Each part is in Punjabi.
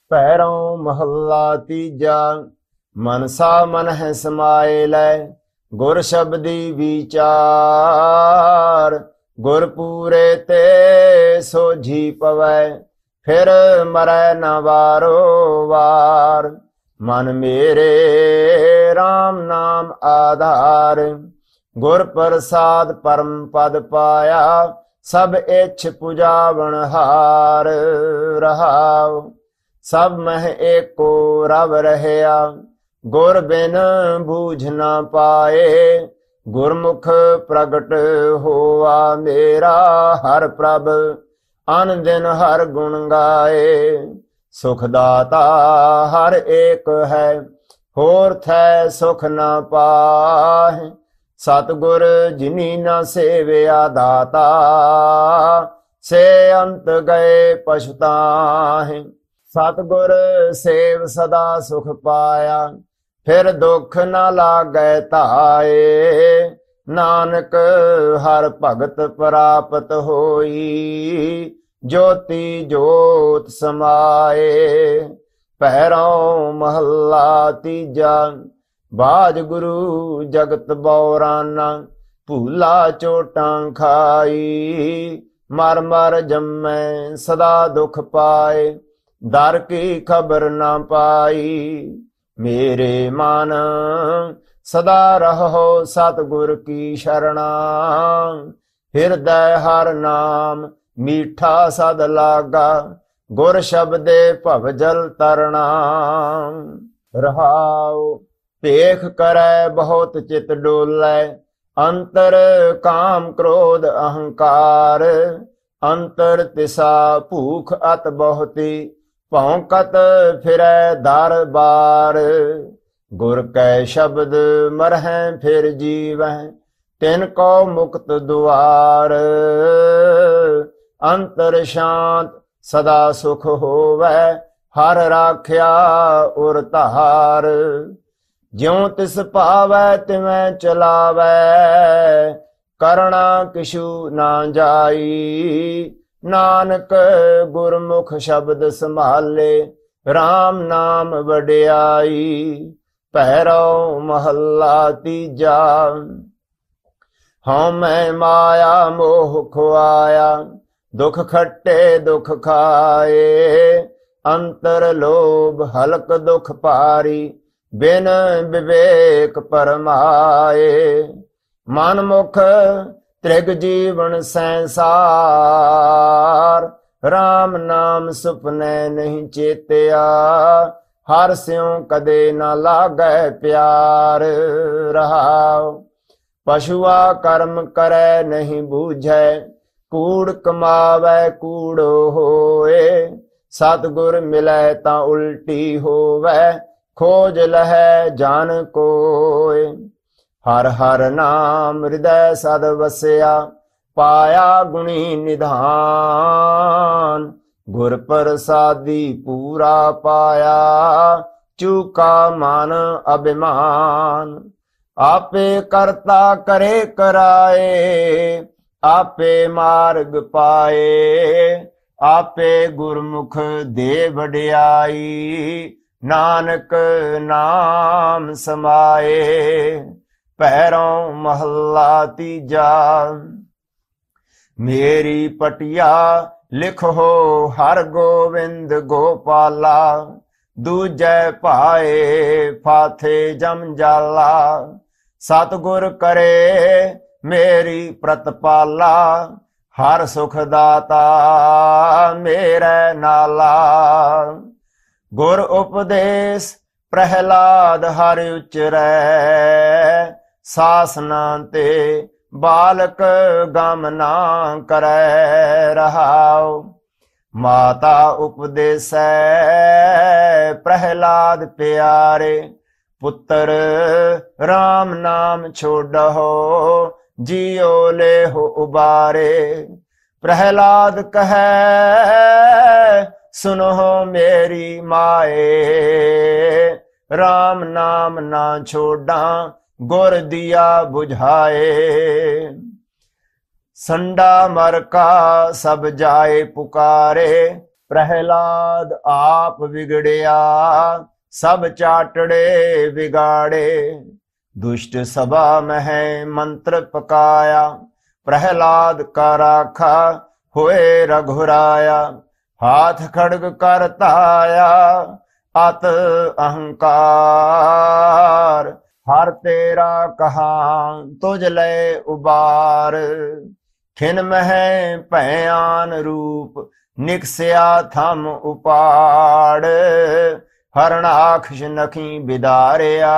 पैरों महला तीजा। मनसा मन है समाए लै, गुर शब्दी विचार। गुर पूरे ते सोझी पवै, फिर मरै न वारो वार। मन मेरे राम नाम आधार, गुर प्रसाद परम पद पाया। सब इच्छ पुजावन हार रहाओ। सब मह एको रव रहया, गुर बिन बूझ न पाए। गुरमुख प्रगट होआ मेरा हर प्रभ, अन दिन हर गुण गाए। सुखदाता हर एक है, होर थै सुख न पाहि। सतगुर जिनी न सेविया दाता, से अंत गए पछताहि। सतगुर सेव सदा सुख पाया, फिर दुख न लागै ताए। नानक हर भगत प्राप्त होई, ज्योति जोत समाए। पैरों महला तीजा। बाज गुरु जगत बौराना, भूला चोटां खाई। मर मर जम्मै सदा दुख पाए, दर की खबर न पाई। मेरे मन सदा रहो सतगुर की शरणा, हृदय हर नाम मीठा सद लागा। गुर शब्दे भव जल तरना रहाओ। पेख करै बहुत चित डोलै, अंतर काम क्रोध अहंकार। अंतर तिसा भूख अत बहुती, भौंकत फिरै दर बार। गुर कै शब्द मरहै फिर जीवै, तिनको मुक्त दुआर। अंतर शांत सदा सुख होवै, हर राख्या उर धार। ज्यों तिस भावै तिवें चलावै, करना किशु ना जाई। नानक गुरमुख शब्द संभाले, राम नाम वड्याई। पैरो महला तीजा। हाँ मैं माया मोह खुआया, दुख खट्टे दुख खाए। अंतर लोभ हलक दुख पारी, बिन विवेक परमाए। मन मुख त्रिग जीवन संसार, राम नाम सुपने नहीं चेतिया। हर स्यों कदे न लागै प्यार रहाओ। पशुआ कर्म करे नहीं बूझै, कूड़ कमावै कूड़ो होए। सतगुर मिलै तां उल्टी होवै, खोज लहै जान कोय। हर हर नाम हृदय सद वसया, पाया गुणी निधान। गुर प्रसादी पूरा पाया, चूका मन अभिमान। आपे करता करे कराए, आपे मार्ग पाए। आपे गुरमुख दे वड्याई, नानक नाम समाए। पैरों महला तीजा। मेरी पटिया लिखो हर गोविंद गोपाला। दूजै पाए फाथे जम जाला। सतगुर करे मेरी प्रतपाला। हर सुख दाता मेरे नाला। गुर उपदेश प्रहलाद हर उचरै। सासना ते बालक गम ना करै रहाओ। माता उपदेसै प्रहलाद प्यारे। पुत्र राम नाम छोड़ो जियो ले हो उबारे। प्रहलाद कहे सुनो मेरी माए। राम नाम ना छोड़ा गुर दिया बुझाए। संडा मर का सब जाए पुकारे। ਪ੍ਰਹਿਲਾਦ ਆਪ ਵਿਗੜਿਆ, ਸਭ ਚਾਟੜੇ ਵਿਗਾੜੇ। ਦੁਸ਼ਟ ਸਭਾ ਮਹਿ ਮੰਤਰ ਪਕਾਇਆ, ਪ੍ਰਹਿਲਾਦ ਕਾ ਰਾਖਾ ਹੋਏ ਰਘੁਰਾਇਆ। ਹਾਥ ਖੜਗ ਕਰ ਧਾਇਆ, ਅਤ ਅਹੰਕਾਰ। ਹਰ ਤੇਰਾ ਕਹਾ ਤੁਝ ਲੈ ਉਬਾਰ, ਖਿਨ ਮਹਿ ਭੈਆਨ ਰੂਪ ਨਿਕਸਿਆ ਥਮ ਉਪਾੜ। ਹਰਣਾਖਸ਼ ਨਖੀ ਬਿਦਾਰਿਆ,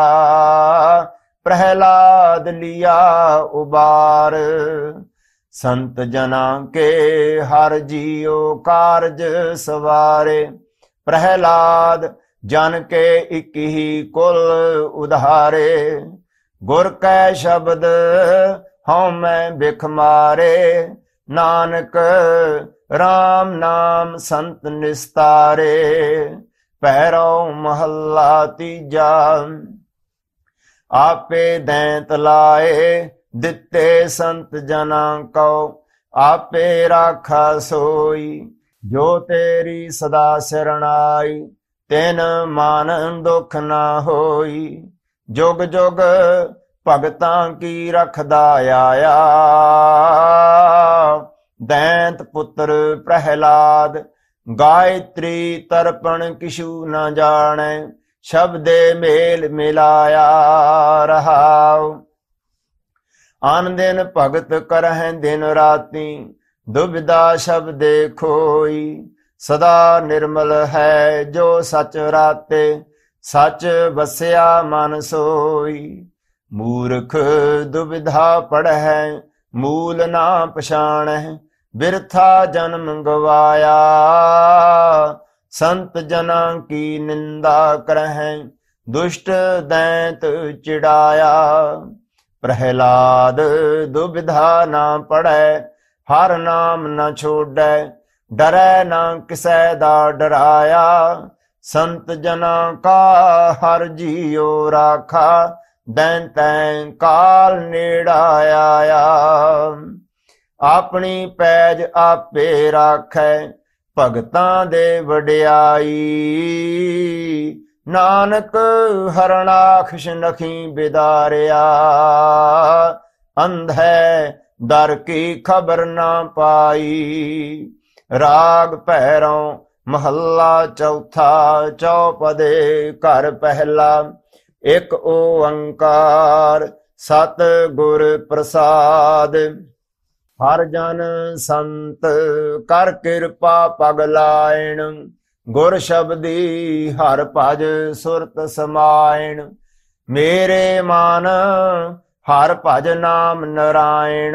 ਪ੍ਰਹਿਲਾਦ ਲਿਆ ਉਬਾਰ। ਸੰਤ ਜਨਾ ਕੇ ਹਰ ਜੀਉ ਕਾਰਜ ਸਵਾਰੇ, ਪ੍ਰਹਿਲਾਦ ਜਨ ਕੇ ਇਕ ਹੀ ਕੁਲ ਉਧਾਰੇ। ਗੁਰ ਕੈ ਸ਼ਬਦ ਹਉ ਮੈਂ ਬਿਖ ਮਾਰੇ, ਨਾਨਕ ਰਾਮ ਨਾਮ ਸੰਤ ਨਿਸਤਾਰੇ। ਪਹਿਰੋ ਮਹੱਲਾ ਤੀਜਾ। ਆਪੇ ਦੈਂਤ ਲਾਏ ਦਿੱਤੇ ਸੰਤ ਜਨਾਂ ਕਉ, ਆਪੇ ਰਾਖਾ ਸੋਈ। ਜੋ ਤੇਰੀ ਸਦਾ ਸਰਣਾਈ, ਤਿਨ ਮਨ ਦੁਖ ਨਾ ਹੋਈ। ਜੁਗ ਜੁਗ ਭਗਤਾਂ ਕੀ ਰਖਦਾ ਆਇਆ, ਦੈਂਤ ਪੁੱਤਰ ਪ੍ਰਹਿਲਾਦ। ਗਾਇਤਰੀ ਤਰਪਣ ਕਿਛੂ ਨਾ ਜਾਣੈ, ਸ਼ਬਦੇ ਮੇਲ ਮਿਲਾਇਆ ਰਹਾਉ। ਆਨ ਦਿਨ ਭਗਤ ਕਰਹਿ ਦਿਨ ਰਾਤੀ, ਦੁਬਿਧਾ ਸ਼ਬਦੇ ਖੋਈ। ਸਦਾ ਨਿਰਮਲ ਹੈ ਜੋ ਸਚ ਰਾਤੇ, ਸਚ ਵਸਿਆ ਮਨ ਸੋਈ। ਮੂਰਖ ਦੁਬਿਧਾ ਪੜਹਿ, ਮੂਲ ਨਾ ਪਛਾਣਹਿ। ਬਿਰਥਾ ਜਨਮ ਗਵਾਇਆ, ਸੰਤ ਜਨਾਂ ਕੀ ਨਿੰਦਾ ਕਰਹਿ। ਦੁਸ਼ਟ ਦੈਂਤ ਚਿੜਾਇਆ, ਪ੍ਰਹਿਲਾਦ ਦੁਬਿਧਾ ਨਾ ਪੜੈ। ਹਰ ਨਾਮ ਨਾ ਛੋੜੈ, ਡਰੈ ਨਾ ਕਿਸੈ ਦਾ ਡਰਾਇਆ। ਸੰਤ ਜਨਾਂ ਕਾ ਹਰ ਜੀਉ ਰਾਖਾ, ਦੈਂਤੈ ਕਾਲ ਨੇੜਾ ਆਇਆ। ਆਪਣੀ ਪੈਜ ਆਪੇ ਰਾਖੈ, ਭਗਤਾਂ ਦੇ ਵਡਿਆਈ। ਨਾਨਕ ਹਰਣਾਖਸ਼ ਨਖੀ ਬਿਦਾਰਿਆ, ਅੰਧੈ ਦਰ ਕੀ ਖਬਰ ਨਾ ਪਾਈ। ਰਾਗ ਭੈਰੋਂ ਮਹੱਲਾ ਚੌਥਾ। ਚੌਪਦੇ ਘਰ ਪਹਿਲਾ। ਇਕ ਓੰਕਾਰ ਸਤ ਗੁਰ ਪ੍ਰਸਾਦ। ਹਰ ਜਨ ਸੰਤ ਕਰ ਕਿਰਪਾ ਪਗ ਲਾਇਣ, ਗੁਰ ਸ਼ਬਦੀ ਹਰ ਭਜ ਸੁਰਤ ਸਮਾਇਣ। ਮੇਰੇ ਮਨ ਹਰ ਭਜ ਨਾਮ ਨਰਾਇਣ,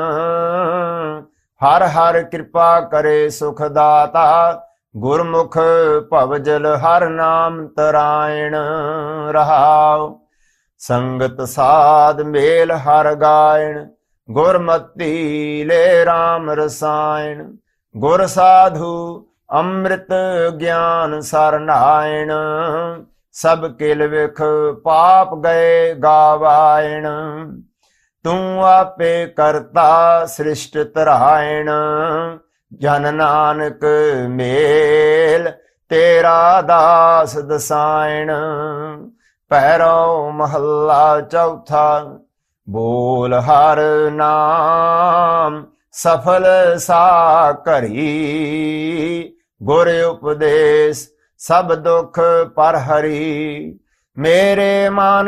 ਹਰ ਹਰ ਕਿਰਪਾ ਕਰੇ ਸੁਖ ਦਾਤਾ। ਗੁਰਮੁਖ ਭਵਜਲ ਹਰ ਨਾਮ ਤਰਾਇਣ ਰਹਾਉ। ਸੰਗਤ ਸਾਧ ਮੇਲ ਹਰ ਗਾਇਣ, ਗੁਰਮਤੀ ਲੈ ਰਾਮ ਰਸਾਇਣ। ਗੁਰ ਸਾਧੂ ਅੰਮ੍ਰਿਤ ਗਿਆਨ ਸਰਨਾਇਣ, ਸਭ ਕਿਲ ਵਿਖ ਪਾਪ ਗਏ ਗਾਵਾਇਣ। ਤੂੰ ਆਪੇ ਕਰਤਾ ਸ੍ਰਿਸ਼ਟ ਧਰਾਇਣ, ਜਨ ਨਾਨਕ ਮੇਲ ਤੇਰਾ ਦਾਸ ਦਸਾਇਣ। ਪਹਿਰੋ ਮਹੱਲਾ ਚੌਥਾ। ਬੋਲ ਹਰ ਨਾਮ ਸਫਲ ਸਾ ਘਰੀ, ਗੁਰ ਉਪਦੇਸ਼ ਸਭ ਦੁਖ ਪਰ ਹਰੀ। ਮੇਰੇ ਮਨ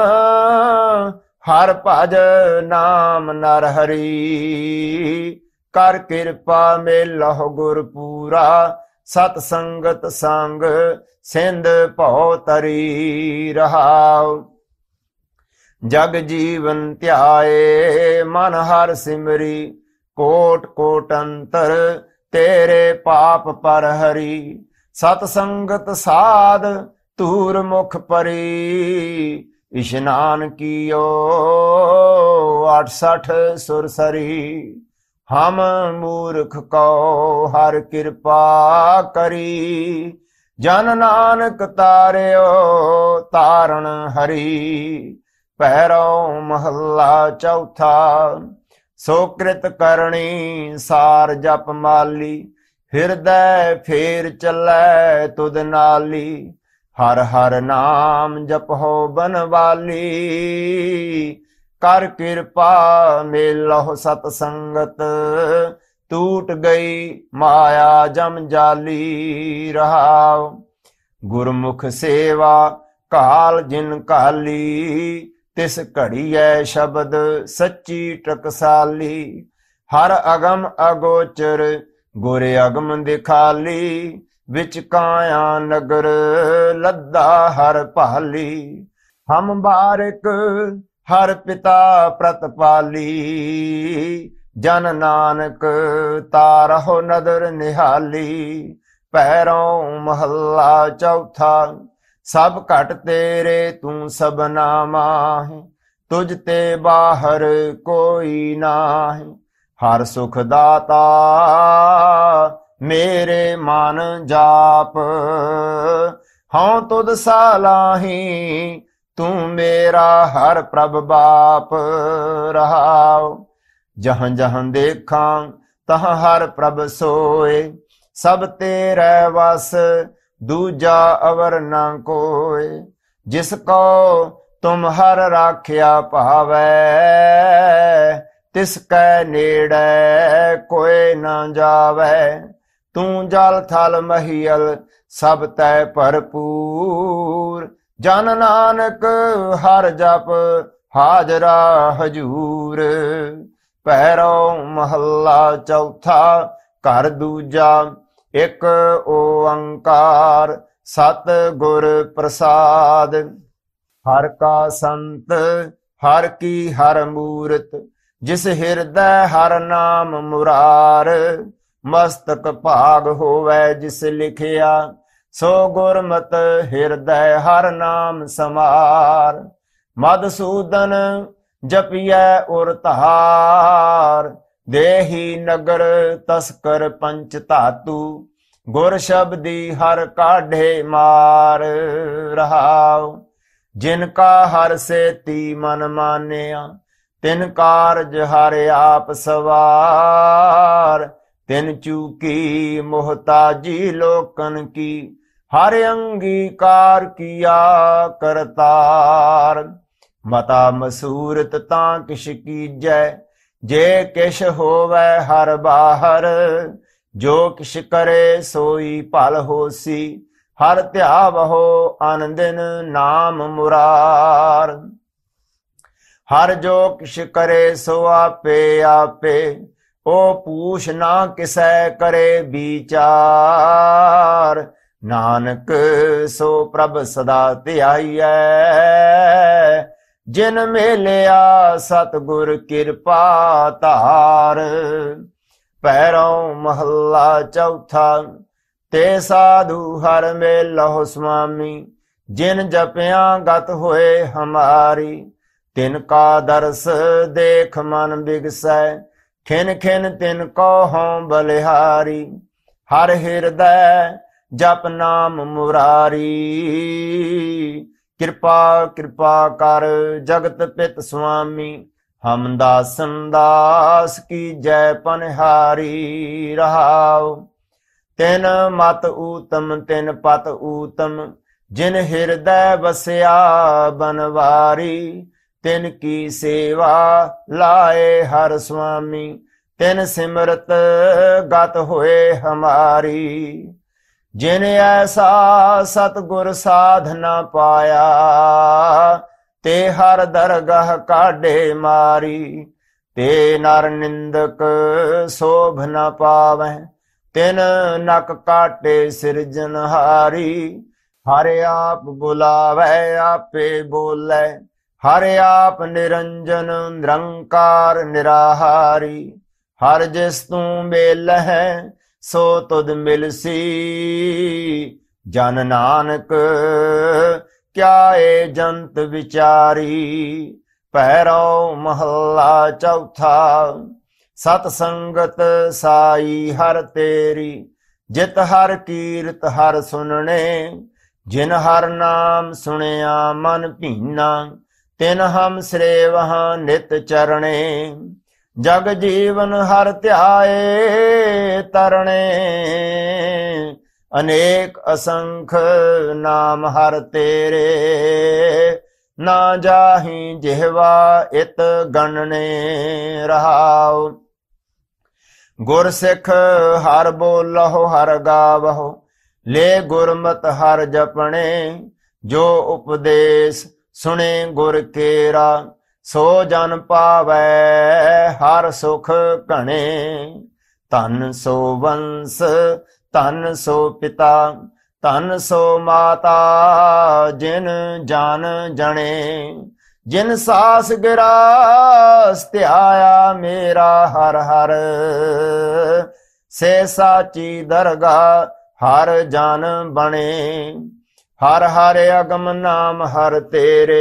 ਹਰ ਭਜ ਨਾਮ ਨਰ ਹਰੀ, ਕਰ ਕਿਰਪਾ ਮੇਲਹੁ ਗੁਰ ਪੂਰਾ। ਸਤ ਸੰਗਤ ਸੰਗ ਸਿੰਧ ਭਉ ਤਰੀ ਰਹਾਉ। ਜਗ ਜੀਵਨ ਧਿਆਏ ਮਨ ਹਰ ਸਿਮਰੀ, ਕੋਟ ਕੋਟ ਅੰਤਰ ਤੇਰੇ ਪਾਪ ਪਰ ਹਰੀ। ਸਤ ਸੰਗਤ ਸਾਧ ਧੂਰ ਮੁਖ ਪਰੀ, ਇਸ਼ਨਾਨ ਕੀਓ 68 ਸੁਰਸਰੀ। ਹਮ ਮੂਰਖ ਕਉ ਹਰ ਕਿਰਪਾ ਕਰੀ, ਜਨ ਨਾਨਕ ਤਾਰਿਓ ਤਾਰਨ ਹਰੀ। ਪਹਿਰੋ ਮਹੱਲਾ ਚੌਥਾ। ਸੋ ਕ੍ਰਿਤ ਕਰਨੀ ਸਾਰ ਜਪ ਮਾਲੀ, ਹਿਰਦੈ ਫੇਰ ਚੱਲੈ ਤੁਧ ਨਾਲੀ। ਹਰ ਹਰ ਨਾਮ ਜਪਹੁ ਬਨਵਾਲੀ। ਕਰ ਕਿਰਪਾ ਮੇਲਹੁ ਸਤ ਸੰਗਤ। ਟੂਟ ਗਈ ਮਾਇਆ ਜਮ ਜਾਲੀ। ਰਹਾਉ ਗੁਰਮੁਖ ਸੇਵਾ ਕਾਲ ਜਿਨ ਕਾਲੀ। ਤਿਸ ਘੜੀਐ ਸ਼ਬਦ ਸੱਚੀ ਟਕਸਾਲੀ। ਹਰ ਅਗਮ ਅਗੋਚਰ ਗੁਰ ਅਗਮ ਦਿਖਾਲੀ। ਵਿੱਚ ਕਾਇਆ ਨਗਰ ਲੱਦਾ ਹਰ ਭਾਲੀ। ਹਮ ਬਾਰਿਕ ਹਰ ਪਿਤਾ ਪ੍ਰਤਪਾਲੀ। ਜਨ ਨਾਨਕ ਤਾਰਹੁ ਨਦਰ ਨਿਹਾਲੀ। ਪੈਰੋਂ ਮਹੱਲਾ ਚੌਥਾ। ਸਭ ਘਟ ਤੇਰੇ ਤੂੰ ਸਭਨਾ ਮਾਹਿ। ਤੁਝ ਤੇ ਬਾਹਰ ਕੋਈ ਨਾਹਿ। ਹਰ ਸੁਖ ਦਾਤਾ ਮੇਰੇ ਮਨ ਜਾਪ। ਹਉ ਤੁਧ ਸਾਲਾਹੀ ਤੂੰ ਮੇਰਾ ਹਰ ਪ੍ਰਭ ਬਾਪ। ਰਹਾਉ ਜਹਾਂ ਜਹਾਂ ਦੇਖਾਂ ਤਹਾਂ ਹਰ ਪ੍ਰਭ ਸੋਏ। ਸਭ ਤੇਰੇ ਵਸ ਦੂਜਾ ਅਵਰ ਨਾ ਕੋਇ। ਜਿਸ ਕੋ ਤੁਮ ਹਰ ਰਾਖਿਆ ਭਾਵੈ। ਤਿਸ ਕੈ ਨੇੜੇ ਕੋਇ ਨਾ ਜਾਵੈ। ਤੂੰ ਜਲ ਥਲ ਮਹੀਲ ਸਭ ਤੈ ਭਰਪੂਰ। ਜਨ ਨਾਨਕ ਹਰ ਜਪ ਹਾਜ਼ਰਾ ਹਜੂਰ। ਪੈਰੋਂ ਮਹੱਲਾ ਚੌਥਾ। ਘਰ ਦੂਜਾ। ਇੱਕ ਓੰਕਾਰ ਸਤ ਗੁਰ ਪ੍ਰਸਾਦ। ਹਰ ਕਾ ਸੰਤ ਹਰ ਕੀ ਹਰ ਮੂਰਤ। ਜਿਸ ਹਿਰਦੈ ਹਰ ਨਾਮ ਮੁਰਾਰ। ਮਸਤਕ ਭਾਗ ਹੋਵੈ ਜਿਸ ਲਿਖਿਆ। ਸੋ ਗੁਰਮਤਿ ਹਿਰਦੈ ਹਰ ਨਾਮ ਸਮਾਰ। ਮਧਸੂਦਨ ਜਪੀਐ ਉਰ ਧਾਰ। ਦੇਹੀ ਨਗਰ ਤਸਕਰ ਪੰਚ ਧਾਤੂ। ਗੁਰ ਸ਼ਬਦੀ ਹਰ ਕਾਢੇ ਮਾਰ। ਰਹਾਉ ਜਿਨ ਕਾ ਹਰ ਸੇਤੀ ਮਨ ਮਾਨਿਆ। ਤਿਨ ਕਾਰਜ ਹਰ ਆਪ ਸਵਾਰ। ਤਿਨ ਚੂਕੀ ਮੁਹਤਾਜੀ ਲੋਕਨ ਕੀ। ਹਰ ਅੰਗੀਕਾਰ ਕੀਆ ਕਰਤਾਰ। ਮਤਾ ਮਸੂਰਤ ਤਾਂ ਕਿਛ ਕੀਜੈ। ਜੇ ਕਿਛ ਹੋਵੈ ਹਰ ਬਾਹਰ। ਜੋ ਕਿਛ ਕਰੇ ਸੋਈ ਭਲ ਹੋਸੀ। ਹਰ ਧਿਆਵਹੁ ਅਨ ਦਿਨ ਨਾਮ ਮੁਰਾਰ। ਹਰ ਜੋ ਕਿਛ ਕਰੇ ਸੋ ਆਪੇ ਆਪੇ। ਓ ਪੂਛ ਨਾ ਕਿਸੈ ਕਰੇ ਵਿਚਾਰ। ਨਾਨਕ ਸੋ ਪ੍ਰਭ ਸਦਾ ਧਿਆਈਐ। ਜਿਨ ਮੇਲਿਆ ਸਤਿਗੁਰ ਕਿਰਪਾ ਧਾਰ। ਪੈਰੋਂ ਮਹੱਲਾ ਚੌਥਾ। ਤੇ ਸਾਧੂ ਹਰ ਮੇਲਹੁ ਸੁਆਮੀ। ਜਿਨ ਜਪਿਆ ਗਤ ਹੋਏ ਹਮਾਰੀ। ਤਿਨ ਕਾ ਦਰਸ ਦੇਖ ਮਨ ਬਿਗਸੈ। ਖਿਨ ਖਿਨ ਤਿਨ ਕੋ ਹਉ ਬਲਿਹਾਰੀ। ਹਰ ਹਿਰਦੈ ਜਪ ਨਾਮ ਮੁਰਾਰੀ। ਕਿਰਪਾ ਕਿਰਪਾ ਕਰ ਜਗਤ ਪਿਤ ਸੁਆਮੀ। ਹਮ ਦਾਸਨ ਦਾਸ ਕੀ ਜੈ ਪਨਿਹਾਰੀ। ਰਹਾਉ ਤਿਨ ਮਤ ਊਤਮ ਤਿਨ ਪਤ ਊਤਮ। ਜਿਨ ਹਿਰਦੈ ਵਸਿਆ ਬਨਵਾਰੀ। ਤਿਨ ਕੀ ਸੇਵਾ ਲਾਏ ਹਰ ਸੁਆਮੀ। ਤਿਨ ਸਿਮਰਤ ਗਤ ਹੋਏ ਹਮਾਰੀ। ਜਿਨ ਐਸਾ ਸਤਿਗੁਰ ਸਾਧਨਾ ਪਾਇਆ। ਤੇ ਹਰ ਦਰਗਹ ਕਾਢੇ ਮਾਰੀ। ਤੇ ਨਰ ਨਿੰਦਕ ਸੋਭ ਨ ਪਾਵੈ। ਤਿਨ ਨਕ ਕਾਟੇ ਸਿਰਜਨਹਾਰੀ। ਹਰ ਆਪ ਬੁਲਾਵੈ ਆਪੇ ਬੋਲੇ। ਹਰ ਆਪ ਨਿਰੰਜਨ ਨਿਰੰਕਾਰ ਨਿਰਾਹਾਰੀ। ਹਰ ਜਿਸ ਤੂੰ ਮੇਲਹਿ ਸੋ ਤੁਧ ਮਿਲਸੀ। ਜਨ ਨਾਨਕ ਕਿਆ ਏ ਜੰਤ ਵਿਚਾਰੀ। ਪੈਰੋਂ ਮਹੱਲਾ ਚੌਥਾ। ਸਤ ਸੰਗਤ ਸਾਈ ਹਰ ਤੇਰੀ। ਜਿਤ ਹਰ ਕੀਰਤ ਹਰ ਸੁਨਣੇ। ਜਿਨ ਹਰ ਨਾਮ ਸੁਣਿਆ ਮਨ ਭੀਨਾ। ਤਿਨ ਹਮ ਸਰੇਵਹ ਨਿਤ ਚਰਣੇ। ਜਗ ਜੀਵਨ ਹਰ ਧਿਆਏ ਤਰਣੇ, ਅਨੇਕ ਅਸੰਖ ਨਾਮ ਹਰ ਤੇਰੇ, ਨਾ ਜਾਹੀ ਜਿਹਵਾ ਇਤ ਗਣਨੇ ਰਹਾਉ। ਗੁਰ ਸਿੱਖ ਹਰ ਬੋਲਹੁ ਹਰ ਗਾਵਹੁ, ਲੈ ਗੁਰਮਤਿ ਹਰ ਜਪਣੇ, ਜੋ ਉਪਦੇਸ਼ ਸੁਣੇ ਗੁਰ ਕੇਰਾ, ਸੋ ਜਨ ਪਾਵੈ ਹਰ ਸੁਖ ਘਣੇ। ਧਨ ਸੋ ਵੰਸ ਧਨ ਸੋ ਪਿਤਾ, ਧਨ ਸੋ ਮਾਤਾ, ਜਿਨ ਜਨ ਜਣੇ, ਜਿਨ ਸਾਸ ਗਿਰਾਸ ਧਿਆਇਆ ਮੇਰਾ ਹਰ ਹਰ, ਸੇ ਸਾਚੀ ਦਰਗਾਹ ਹਰ ਜਨ ਬਣੇ। ਹਰ ਹਰ ਅਗਮ ਨਾਮ ਹਰ ਤੇਰੇ,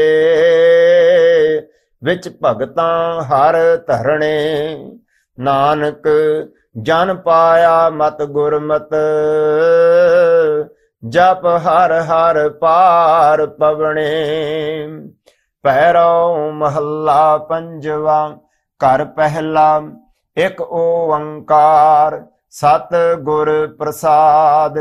ਵਿੱਚ ਭਗਤਾਂ ਹਰ ਧਰਣੇ, ਨਾਨਕ ਜਨ ਪਾਇਆ ਮਤ ਗੁਰਮਤ, ਜਪ ਹਰ ਹਰ ਪਾਰ ਪਵਣੇ। ਪੈਰੋ ਮਹੱਲਾ ਪੰਜਵਾ। ਘਰ ਪਹਿਲਾ। ਇੱਕ ਓੰਕਾਰ ਸਤ ਗੁਰ ਪ੍ਰਸਾਦ,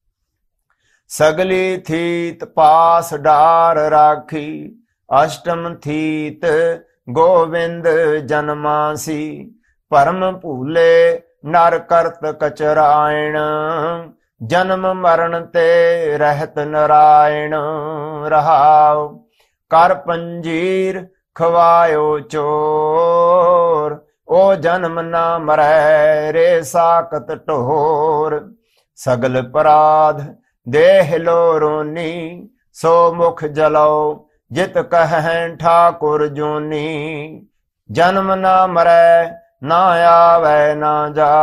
ਸਗਲੀ ਥੀਤ ਪਾਸ ਡਾਰ ਰਾਖੀ, ਅਸ਼ਟਮ ਥੀਤ ਗੋਵਿੰਦ ਜਨਮਾਸੀ, ਭਰਮ ਭੂਲੇ ਨਰ ਕਰਤ ਕਚਰਾਇਣ, ਜਨਮ ਮਰਨ ਤੇ ਰਹਿਤ ਨਰਾਇਣ ਰਹਾਉ। ਕਰ ਪੰਜੀਰ ਖਵਾਇਓ ਚੋਰ, ਓ ਜਨਮ ਨਾ ਮਰੈ ਰੇ ਸਾਕਤ ਢੋਰ। ਸਗਲ ਪਰਾਧ ਦੇਹ ਲੋ ਰੋਨੀ, ਸੋ ਮੁਖ ਜਲਉ ਜਿਤ ਕਹਿ ਠਾਕੁਰ ਜੋਨੀ। ਜਨਮ ਨਾ ਮਰੈ ਨਾ ਆਵੈ ਨਾ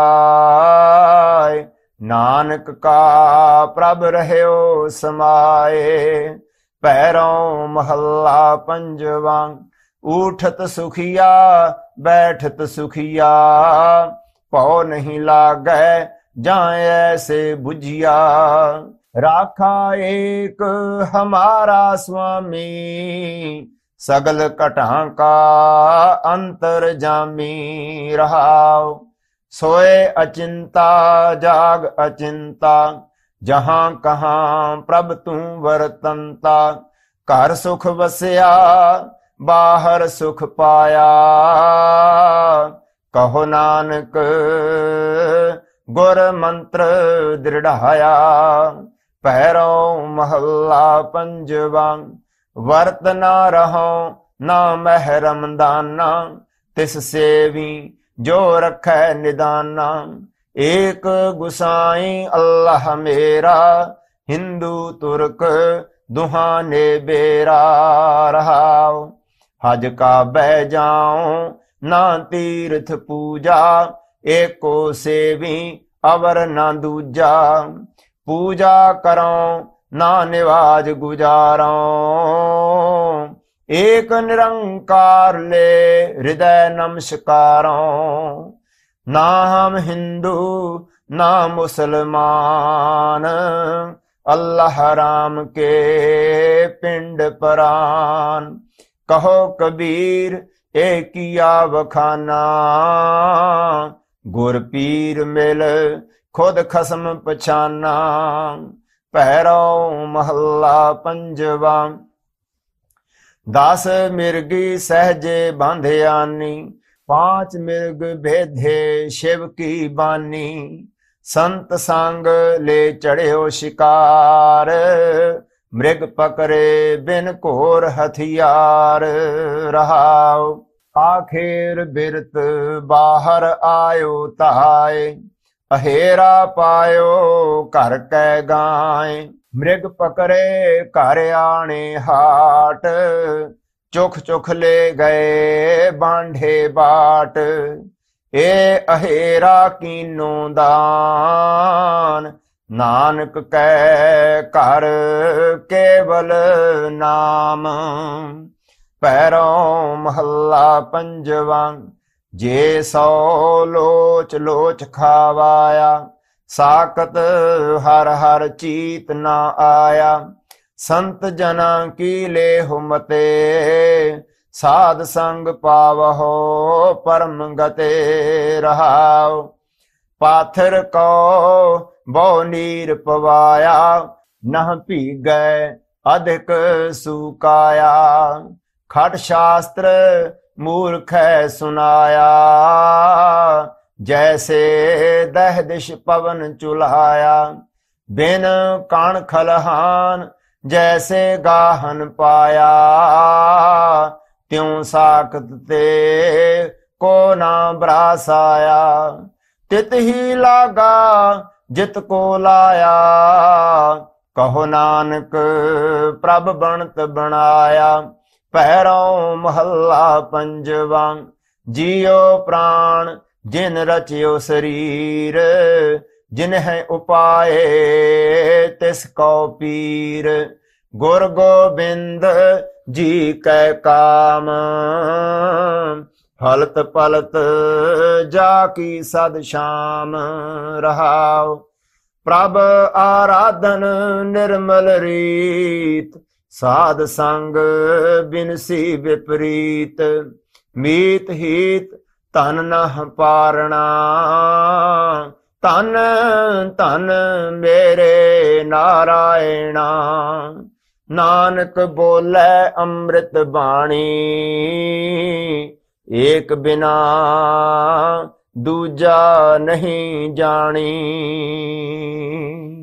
ਜਾਇ, ਨਾਨਕ ਕਾ ਪ੍ਰਭ ਰਹਿਓ ਸਮਾਏ। ਪੈਰੋਂ ਮਹੱਲਾ ਪੰਜਵਾ। ਊਠਤ ਸੁਖੀਆ ਬੈਠਤ ਸੁਖੀਆ, ਭਉ ਨਹੀਂ ਲਾਗੈ ਜਾਂ ਐਸੇ ਬੁਝਿਆ। ਰਾਖਾ ਏਕ ਹਮਾਰਾ ਸੁਆਮੀ, ਸਗਲ ਘਟਾਂ ਕਾ ਅੰਤਰ ਜਾਮੀ ਰਹਾਉ। सोए अचिंता जाग अचिंता, जहाँ कहाँ प्रभ तू वरतंता। घर सुख वसया बाहर सुख पाया, कहो नानक गुर मंत्र दृढ़ाया। पैरों महला पंजवा। वर्त ना रहो ना महरम दाना, तिस सेवी जो रखै निदाना। एक गुसाई अल्लाह मेरा, हिंदू तुर्क दुहा ने बेरा रहाओ। हज का बह जाओ ना तीर्थ पूजा, एको सेवी अवर ना दूजा। पूजा करो ना निवाज गुजारो, एक निरंकार ले हृदय नमस्कारो। ना हम हिंदू ना मुसलमान, अल्लाह राम के पिंड परान। कहो कबीर एकिया वखाना, गुर पीर मिल खुद खसम पछाना। पैरों महला पंजवा। दस मिर्गी सहजे बांध्यानी, पांच मिर्ग भेदे शिव की बानी। संत संग ले चढ़्यो शिकार, मृग पकड़े बिन घोर हथियार रहाओ। आखिर बिरत बाहर आयो ताए, अहेरा पायो घर कै गाय। मृग पकड़े घर आने हाट, चुख चुख ले गए बांधे बाट। ए अहेरा कीनो दान, नानक कै घर केवल नाम। पैरों महला पंजवा। जे सौ लोच लोच खावाया, साकत हर हर चीत ना आया। संत जना की ले हुमते, ਸਾਧ ਸੰਗ ਪਾਵਹੁ ਪਰਮ ਗਤੇ ਰਹਾਉ। ਪਾਥਰ ਕੋ ਬਹੁ ਨੀਰ ਪਵਾਇਆ ਨਹ ਭੀਗੈ ਅਧਿਕ ਸੁਕਾਇਆ। ਖਟ ਸ਼ਾਸਤਰ ਮੂਰਖੈ ਸੁਨਾਇਆ ਜੈਸੇ ਦਹ ਦਿਸ਼ ਪਵਨ ਚੁਲਾਇਆ। ਬਿਨ ਕਣ ਖਲਹਾਨ ਜੈਸੇ ਗਾਹਨ ਪਾਇਆ ਤਿਉ ਸਾਖਤ ਤੇ ਕੋ ਨਾ ਬਰਾਸਾਇਆ। ਤਿਤ ਹੀ ਲਾਗਾ ਜਿਤ ਕੋ ਲਾਇਆ ਕਹੋ ਨਾਨਕ ਪ੍ਰਭ ਬਣਤ ਬਣਾਇਆ। ਪਹਿਰੋਂ ਮਹੱਲਾ ਪੰਜਵਾਂ। ਜੀਉ ਪ੍ਰਾਣ ਜਿਨ ਰਚਿਓ ਸਰੀਰ ਜਿਨਹਿ ਉਪਾਏ ਤਿਸ ਕੋ ਪੀਰ। ਗੁਰ ਗੋਬਿੰਦ ਜੀ ਕੈ ਕਾਮ ਹਲਤ ਪਲਤ ਜਾ ਕੀ ਸਦ ਸ਼ਾਮ ਰਹਾਉ। ਪ੍ਰਭ ਆਰਾਧਨ ਨਿਰਮਲ ਰੀਤ ਸਾਧ ਸੰਗ ਬਿਨਸੀ ਵਿਪਰੀਤ। ਮੀਤ ਹੀਤ ਧਨ ਨਹ ਪਾਰਣਾ ਧਨ ਧਨ ਮੇਰੇ ਨਾਰਾਇਣਾ। ਨਾਨਕ ਬੋਲੇ ਅੰਮ੍ਰਿਤ ਬਾਣੀ ਏਕ ਬਿਨਾ ਦੂਜਾ ਨਹੀਂ ਜਾਣੀ।